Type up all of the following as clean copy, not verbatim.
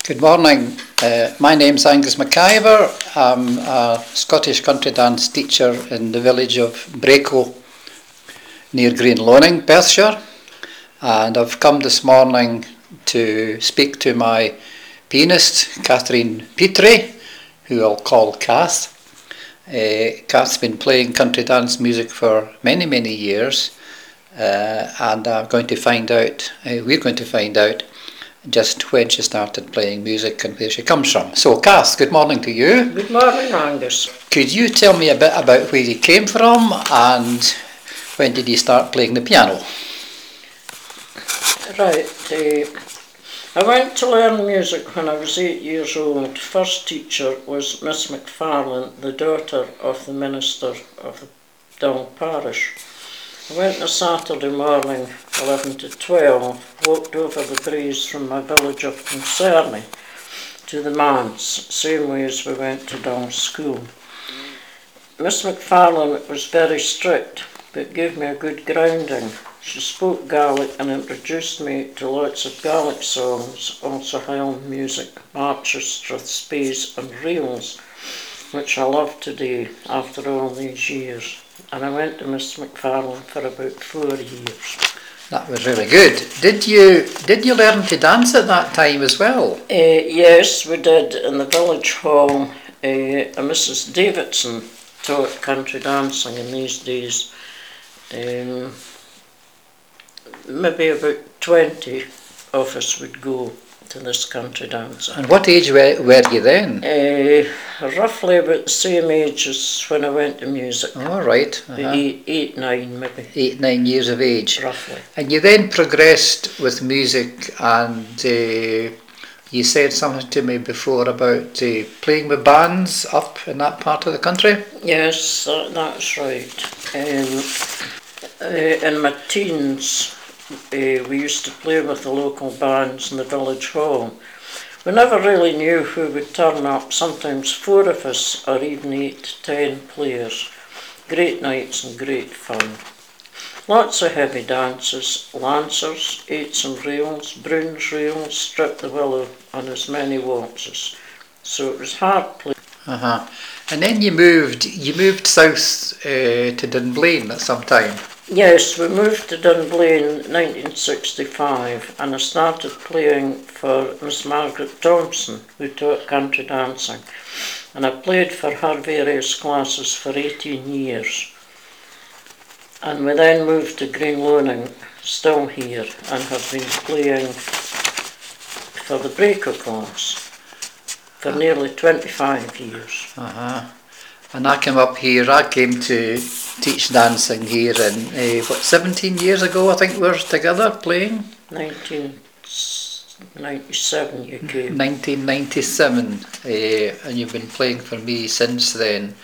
Good morning. My name's Angus McIver. I'm a Scottish country dance teacher in the village of Braco near Green Loaning, Perthshire. And I've come this morning to speak to my pianist, Catherine Petrie, who I'll call Kath. Kath's been playing country dance music for many, many years. And we're going to find out just when she started playing music and where she comes from. So, Kath, good morning to you. Good morning, Angus. Could you tell me a bit about where you came from and when did you start playing the piano? Right, I went to learn music when I was 8 years old. First teacher was Miss McFarlane, the daughter of the minister of the Dong parish. I went on a Saturday morning, 11 to 12, walked over the breeze from my village of Concerney to the manse, same way as we went to Dong school. Miss McFarlane was very strict, but gave me a good grounding. She spoke Gaelic and introduced me to lots of Gaelic songs, also Highland music, marches, strathspeys and reels, which I love today after all these years. And I went to Miss McFarlane for about 4 years. That was really good. Did you learn to dance at that time as well? Yes, we did. In the village hall, a Mrs. Davidson taught country dancing in these days. Maybe about 20 of us would go to this country dance. And what age were you then? Roughly about the same age as when I went to music. All right. Eight, 9 maybe. 8, 9 years of age. Roughly. And you then progressed with music and you said something to me before about playing with bands up in that part of the country? Yes, that's right. In my teens, we used to play with the local bands in the village hall. We never really knew who would turn up, sometimes 4 of us or even 8 to 10 players. Great nights and great fun. Lots of heavy dances, lancers, eights and reels, Broons reels, strip the willow and as many waltzes. So it was hard play. And then you moved south to Dunblane at some time. Yes, we moved to Dunblane in 1965 and I started playing for Miss Margaret Thompson, who taught country dancing. And I played for her various classes for 18 years. And we then moved to Green Loaning, still here, and have been playing for the Braco class for nearly 25 years. And I came up here, I came to teach dancing here in, 17 years ago I think we were together playing? 1997 you came. 1997, and you've been playing for me since then.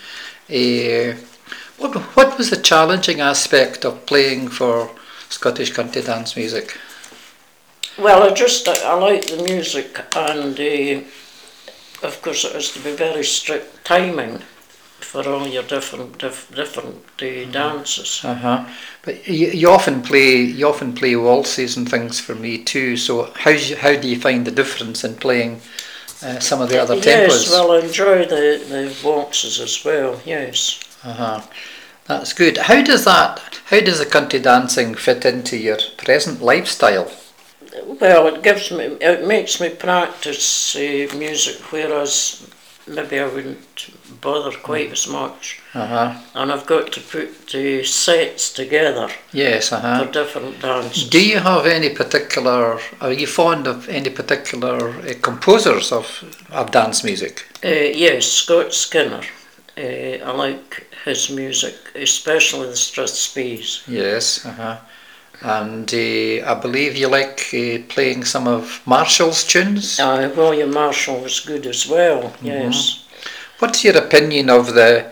What was the challenging aspect of playing for Scottish country dance music? Well, I like the music and of course it has to be very strict timing for all your different dances. But you often play waltzes and things for me too. So how do you find the difference in playing some of the other tempos? Yes, well, I enjoy the waltzes as well. Yes. That's good. How does the country dancing fit into your present lifestyle? Well, it makes me practice music, whereas maybe I wouldn't bother quite as much. And I've got to put the sets together. Yes, for different dances. Do you have are you fond of any particular composers of dance music? Yes, Scott Skinner. I like his music, especially the strathspeys. Yes, and I believe you like playing some of Marshall's tunes? William Marshall was good as well, yes. What's your opinion of the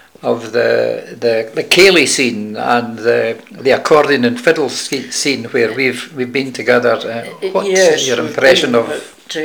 Cayley scene and the accordion and fiddle scene where we've been together? What's your impression of?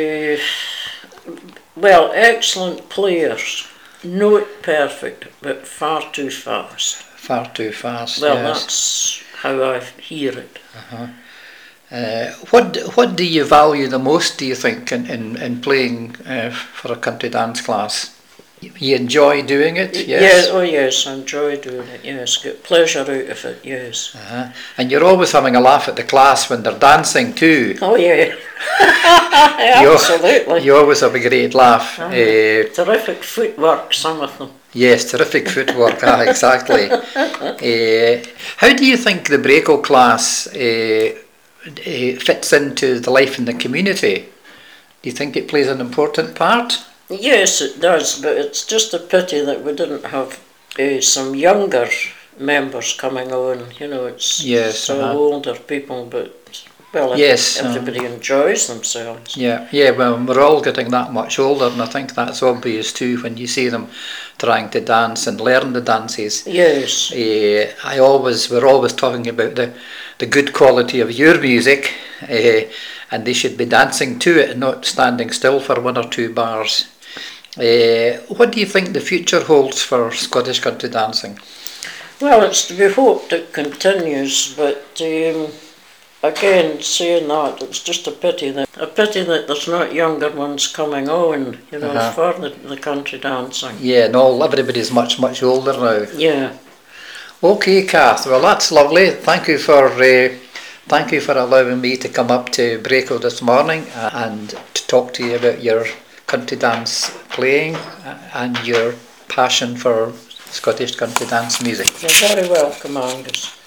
Well, excellent players, note perfect, but far too fast. Far too fast. Well, yes. that's how I hear it. What do you value the most, do you think, in playing for a country dance class? You enjoy doing it, yes? Yeah, oh yes, I enjoy doing it, yes. Get pleasure out of it, yes. And you're always having a laugh at the class when they're dancing too. Oh yeah, absolutely. You always have a great laugh. Terrific footwork, some of them. Yes, terrific footwork, exactly. How do you think the Braco class fits into the life in the community? Do you think it plays an important part? Yes, it does, but it's just a pity that we didn't have some younger members coming on. You know, it's older people, but well, everybody enjoys themselves. Yeah. Well, we're all getting that much older, and I think that's obvious too when you see them trying to dance and learn the dances. Yes. We're always talking about the good quality of your music, and they should be dancing to it and not standing still for 1 or 2 bars. What do you think the future holds for Scottish country dancing? Well, it's to be hoped it continues, but again, saying that, it's just a pity that there's not younger ones coming on, you know, for the country dancing. Yeah, no, everybody's much older now. Yeah. Okay, Kath. Well, that's lovely. Thank you for allowing me to come up to Braco this morning and to talk to you about your country dance playing and your passion for Scottish country dance music. You're very welcome, Angus.